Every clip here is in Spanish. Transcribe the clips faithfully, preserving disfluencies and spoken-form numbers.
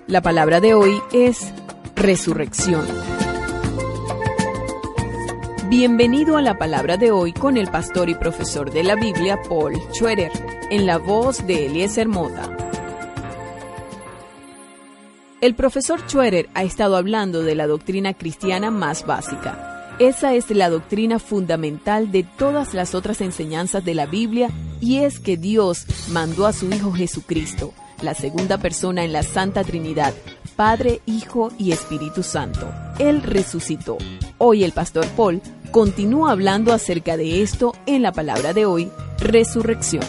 La palabra de hoy es resurrección. Bienvenido a la palabra de hoy con el pastor y profesor de la Biblia, Paul Schroeder, en la voz de Eliezer Mota. El profesor Schroeder ha estado hablando de la doctrina cristiana más básica. Esa es la doctrina fundamental de todas las otras enseñanzas de la Biblia, y es que Dios mandó a su Hijo Jesucristo, la segunda persona en la Santa Trinidad, Padre, Hijo y Espíritu Santo. Él resucitó. Hoy el pastor Paul continúa hablando acerca de esto en la palabra de hoy, resurrección.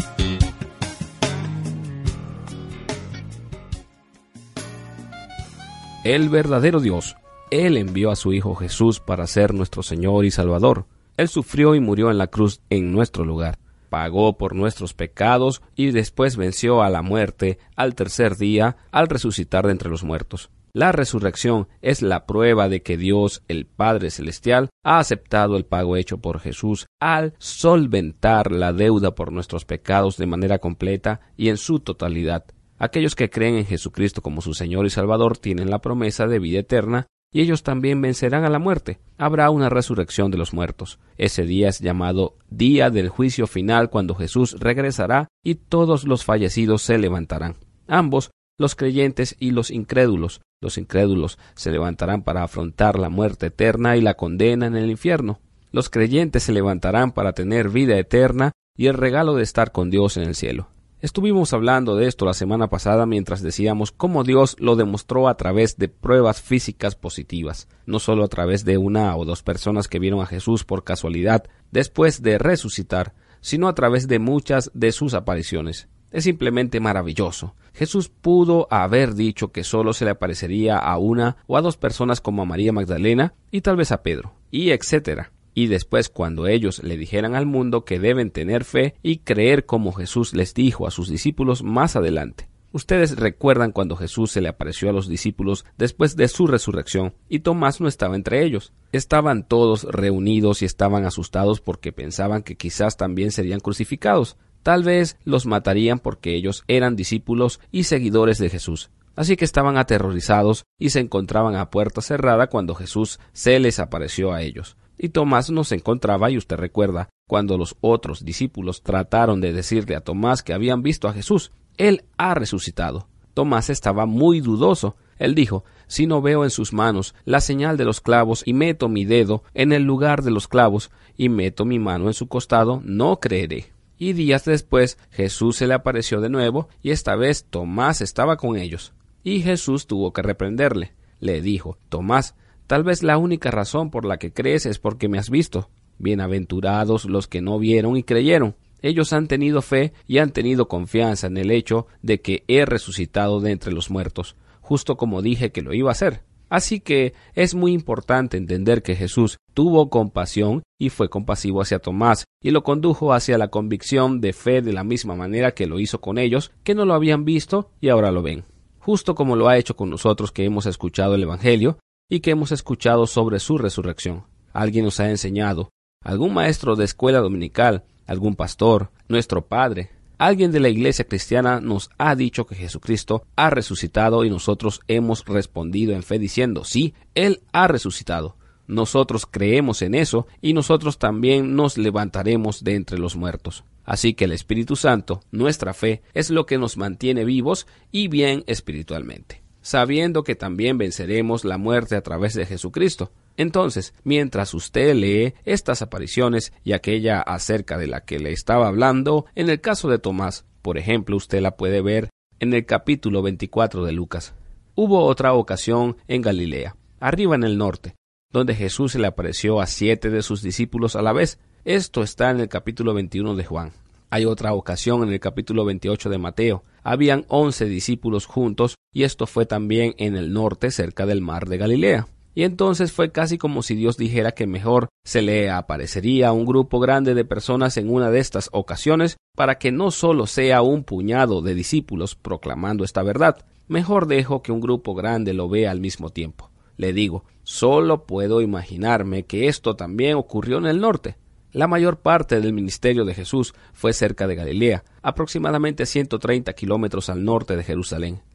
El verdadero Dios, Él envió a su Hijo Jesús para ser nuestro Señor y Salvador. Él sufrió y murió en la cruz en nuestro lugar. Pagó por nuestros pecados y después venció a la muerte al tercer día al resucitar de entre los muertos. La resurrección es la prueba de que Dios, el Padre Celestial, ha aceptado el pago hecho por Jesús al solventar la deuda por nuestros pecados de manera completa y en su totalidad. Aquellos que creen en Jesucristo como su Señor y Salvador tienen la promesa de vida eterna, y ellos también vencerán a la muerte. Habrá una resurrección de los muertos. Ese día es llamado Día del Juicio Final, cuando Jesús regresará y todos los fallecidos se levantarán. Ambos, los creyentes y los incrédulos. Los incrédulos se levantarán para afrontar la muerte eterna y la condena en el infierno. Los creyentes se levantarán para tener vida eterna y el regalo de estar con Dios en el cielo. Estuvimos hablando de esto la semana pasada mientras decíamos cómo Dios lo demostró a través de pruebas físicas positivas, no solo a través de una o dos personas que vieron a Jesús por casualidad después de resucitar, sino a través de muchas de sus apariciones. Es simplemente maravilloso. Jesús pudo haber dicho que solo se le aparecería a una o a dos personas como a María Magdalena y tal vez a Pedro, y etcétera. Y después, cuando ellos le dijeran al mundo que deben tener fe y creer como Jesús les dijo a sus discípulos más adelante. Ustedes recuerdan cuando Jesús se le apareció a los discípulos después de su resurrección, y Tomás no estaba entre ellos. Estaban todos reunidos y estaban asustados porque pensaban que quizás también serían crucificados. Tal vez los matarían porque ellos eran discípulos y seguidores de Jesús. Así que estaban aterrorizados y se encontraban a puerta cerrada cuando Jesús se les apareció a ellos. Y Tomás no se encontraba, y usted recuerda cuando los otros discípulos trataron de decirle a Tomás que habían visto a Jesús. Él ha resucitado. Tomás estaba muy dudoso. Él dijo: si no veo en sus manos la señal de los clavos y meto mi dedo en el lugar de los clavos y meto mi mano en su costado, no creeré. Y días después Jesús se le apareció de nuevo, y esta vez Tomás estaba con ellos. Y Jesús tuvo que reprenderle. Le dijo: Tomás, tal vez la única razón por la que crees es porque me has visto. Bienaventurados los que no vieron y creyeron. Ellos han tenido fe y han tenido confianza en el hecho de que he resucitado de entre los muertos, justo como dije que lo iba a hacer. Así que es muy importante entender que Jesús tuvo compasión y fue compasivo hacia Tomás y lo condujo hacia la convicción de fe de la misma manera que lo hizo con ellos, que no lo habían visto y ahora lo ven. Justo como lo ha hecho con nosotros que hemos escuchado el Evangelio y que hemos escuchado sobre su resurrección. Alguien nos ha enseñado, algún maestro de escuela dominical, algún pastor, nuestro padre, alguien de la iglesia cristiana nos ha dicho que Jesucristo ha resucitado y nosotros hemos respondido en fe diciendo: sí, Él ha resucitado. Nosotros creemos en eso y nosotros también nos levantaremos de entre los muertos. Así que el Espíritu Santo, nuestra fe, es lo que nos mantiene vivos y bien espiritualmente, sabiendo que también venceremos la muerte a través de Jesucristo. Entonces, mientras usted lee estas apariciones y aquella acerca de la que le estaba hablando, en el caso de Tomás, por ejemplo, usted la puede ver en el capítulo veinticuatro de Lucas. Hubo otra ocasión en Galilea, arriba en el norte, donde Jesús se le apareció a siete de sus discípulos a la vez. Esto está en el capítulo veintiuno de Juan. Hay otra ocasión en el capítulo veintiocho de Mateo. Habían once discípulos juntos, y esto fue también en el norte, cerca del mar de Galilea. Y entonces fue casi como si Dios dijera que mejor se le aparecería a un grupo grande de personas en una de estas ocasiones, para que no solo sea un puñado de discípulos proclamando esta verdad. Mejor dejo que un grupo grande lo vea al mismo tiempo. Le digo, solo puedo imaginarme que esto también ocurrió en el norte. La mayor parte del ministerio de Jesús fue cerca de Galilea, aproximadamente ciento treinta kilómetros al norte de Jerusalén.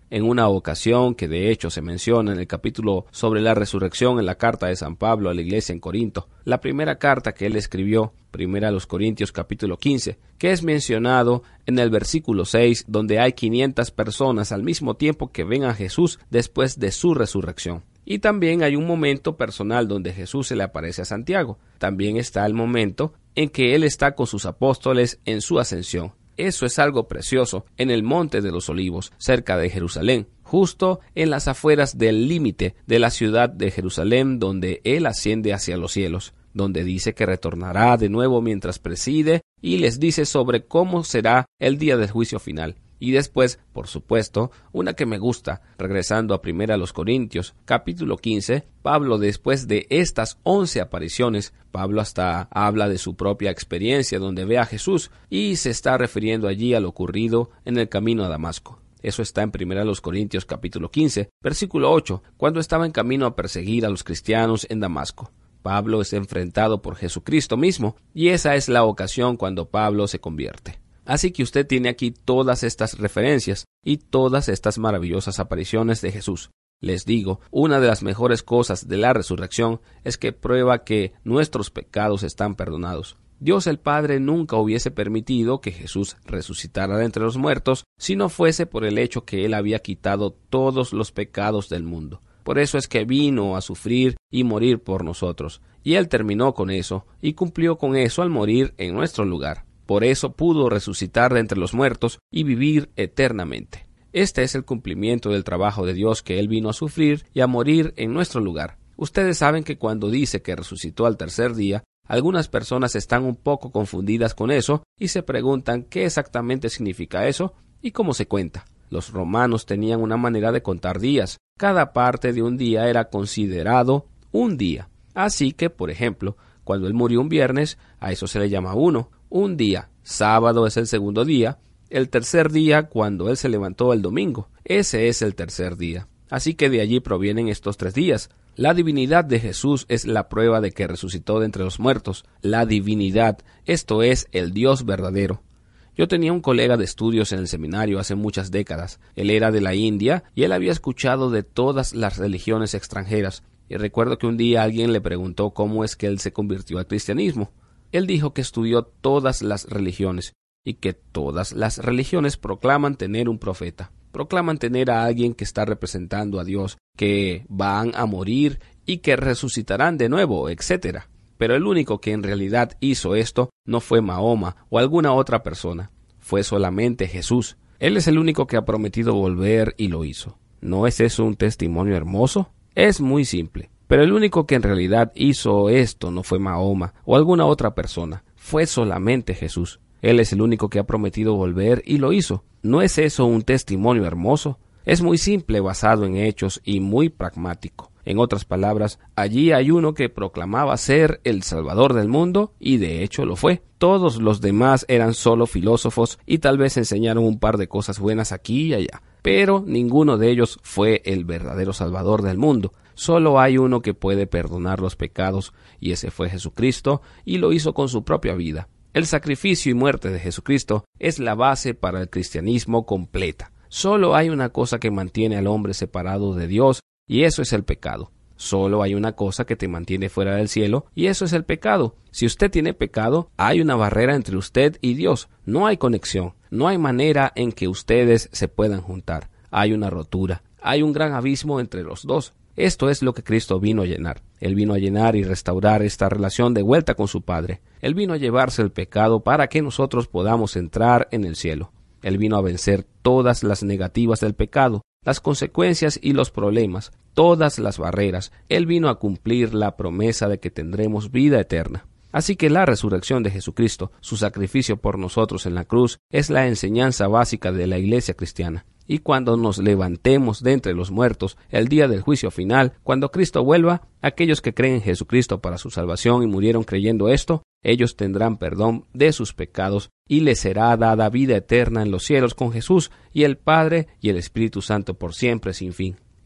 en una ocasión que de hecho se menciona en el capítulo sobre la resurrección en la carta de San Pablo a la iglesia en Corinto, la primera carta que él escribió, primera a los Corintios capítulo quince, que es mencionado en el versículo seis, donde hay quinientas personas al mismo tiempo que ven a Jesús después de su resurrección. Y también hay un momento personal donde Jesús se le aparece a Santiago. También está el momento en que él está con sus apóstoles en su ascensión. Eso es algo precioso en el Monte de los Olivos, cerca de Jerusalén, justo en las afueras del límite de la ciudad de Jerusalén, donde él asciende hacia los cielos, donde dice que retornará de nuevo mientras preside y les dice sobre cómo será el día del juicio final. Y después, por supuesto, una que me gusta, regresando a primera a los Corintios, capítulo quince, Pablo, después de estas once apariciones, Pablo hasta habla de su propia experiencia donde ve a Jesús y se está refiriendo allí a lo ocurrido en el camino a Damasco. Eso está en primera a los Corintios capítulo quince, versículo ocho, cuando estaba en camino a perseguir a los cristianos en Damasco. Pablo es enfrentado por Jesucristo mismo y esa es la ocasión cuando Pablo se convierte. Así que usted tiene aquí todas estas referencias y todas estas maravillosas apariciones de Jesús. Les digo, una de las mejores cosas de la resurrección es que prueba que nuestros pecados están perdonados. Dios el Padre nunca hubiese permitido que Jesús resucitara de entre los muertos si no fuese por el hecho que Él había quitado todos los pecados del mundo. Por eso es que vino a sufrir y morir por nosotros. Y Él terminó con eso y cumplió con eso al morir en nuestro lugar. Por eso pudo resucitar de entre los muertos y vivir eternamente. Este es el cumplimiento del trabajo de Dios, que Él vino a sufrir y a morir en nuestro lugar. Ustedes saben que cuando dice que resucitó al tercer día, algunas personas están un poco confundidas con eso y se preguntan qué exactamente significa eso y cómo se cuenta. Los romanos tenían una manera de contar días. Cada parte de un día era considerado un día. Así que, por ejemplo, cuando Él murió un viernes, a eso se le llama uno. Un día, sábado es el segundo día, el tercer día cuando Él se levantó el domingo, ese es el tercer día. Así que de allí provienen estos tres días. La divinidad de Jesús es la prueba de que resucitó de entre los muertos. La divinidad, esto es el Dios verdadero. Yo tenía un colega de estudios en el seminario hace muchas décadas. Él era de la India y él había escuchado de todas las religiones extranjeras. Y recuerdo que un día alguien le preguntó cómo es que él se convirtió al cristianismo. Él dijo que estudió todas las religiones y que todas las religiones proclaman tener un profeta, proclaman tener a alguien que está representando a Dios, que van a morir y que resucitarán de nuevo, etcétera. Pero el único que en realidad hizo esto no fue Mahoma o alguna otra persona, fue solamente Jesús. Él es el único que ha prometido volver y lo hizo. ¿No es eso un testimonio hermoso? Es muy simple. Pero el único que en realidad hizo esto no fue Mahoma o alguna otra persona, fue solamente Jesús. Él es el único que ha prometido volver y lo hizo. ¿No es eso un testimonio hermoso? Es muy simple, basado en hechos y muy pragmático. En otras palabras, allí hay uno que proclamaba ser el Salvador del mundo y de hecho lo fue. Todos los demás eran solo filósofos y tal vez enseñaron un par de cosas buenas aquí y allá, pero ninguno de ellos fue el verdadero Salvador del mundo. Solo hay uno que puede perdonar los pecados y ese fue Jesucristo y lo hizo con su propia vida. El sacrificio y muerte de Jesucristo es la base para el cristianismo completa. Solo hay una cosa que mantiene al hombre separado de Dios y eso es el pecado. Solo hay una cosa que te mantiene fuera del cielo y eso es el pecado. Si usted tiene pecado, hay una barrera entre usted y Dios. No hay conexión. No hay manera en que ustedes se puedan juntar. Hay una rotura. Hay un gran abismo entre los dos. Esto es lo que Cristo vino a llenar. Él vino a llenar y restaurar esta relación de vuelta con su Padre. Él vino a llevarse el pecado para que nosotros podamos entrar en el cielo. Él vino a vencer todas las negativas del pecado, las consecuencias y los problemas, todas las barreras. Él vino a cumplir la promesa de que tendremos vida eterna. Así que la resurrección de Jesucristo, su sacrificio por nosotros en la cruz, es la enseñanza básica de la iglesia cristiana. Y cuando nos levantemos de entre los muertos, el día del juicio final, cuando Cristo vuelva, aquellos que creen en Jesucristo para su salvación y murieron creyendo esto, ellos tendrán perdón de sus pecados y les será dada vida eterna en los cielos con Jesús y el Padre y el Espíritu Santo por siempre sin fin.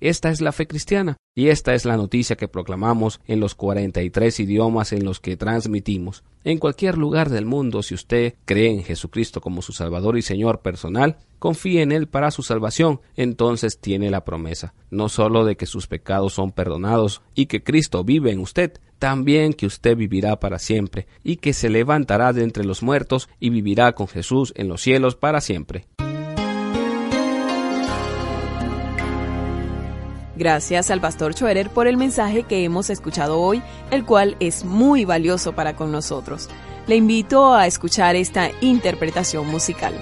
Esta es la fe cristiana y esta es la noticia que proclamamos en los cuarenta y tres idiomas en los que transmitimos. En cualquier lugar del mundo, si usted cree en Jesucristo como su Salvador y Señor personal, confíe en Él para su salvación, entonces tiene la promesa, no solo de que sus pecados son perdonados y que Cristo vive en usted, también que usted vivirá para siempre y que se levantará de entre los muertos y vivirá con Jesús en los cielos para siempre. Gracias al pastor Schroeder por el mensaje que hemos escuchado hoy, el cual es muy valioso para con nosotros. Le invito a escuchar esta interpretación musical.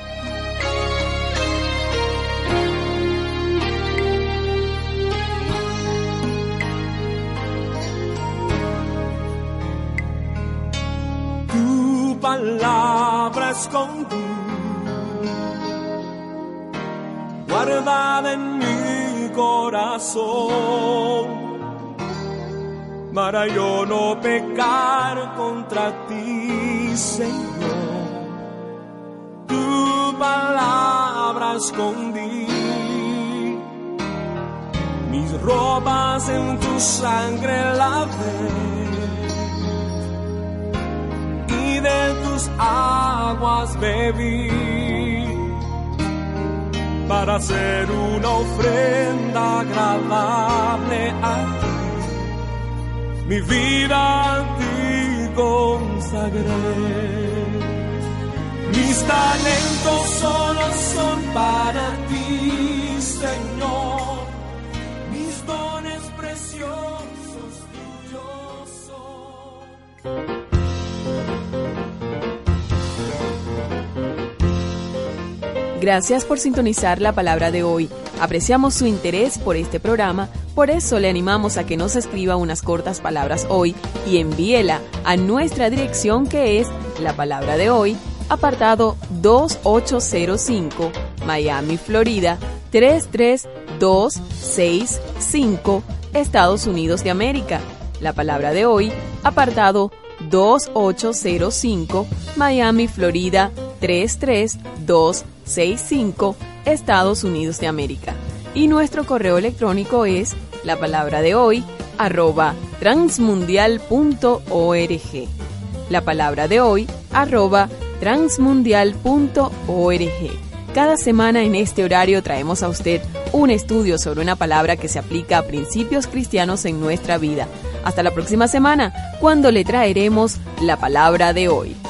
Tu palabra escondí, guardada en mi corazón, para yo no pecar contra ti, Señor. Tu palabra escondí, mis ropas en tu sangre lavé, y de tus aguas bebí, para hacer una ofrenda agradable a ti. Mi vida a ti consagré. Mis talentos solo son para ti, Señor. Mis dones preciosos tuyos son. Gracias por sintonizar la palabra de hoy. Apreciamos su interés por este programa, por eso le animamos a que nos escriba unas cortas palabras hoy y envíela a nuestra dirección, que es La Palabra de Hoy, apartado dos ocho cero cinco, Miami, Florida tres tres dos seis cinco, Estados Unidos de América. La Palabra de Hoy, apartado dos ocho cero cinco, Miami, Florida tres tres dos seis cinco, Estados Unidos de América. Y nuestro correo electrónico es la palabra de hoy arroba transmundial punto org. La palabra de hoy arroba transmundial punto org. Cada semana en este horario traemos a usted un estudio sobre una palabra que se aplica a principios cristianos en nuestra vida. Hasta la próxima semana, cuando le traeremos la palabra de hoy.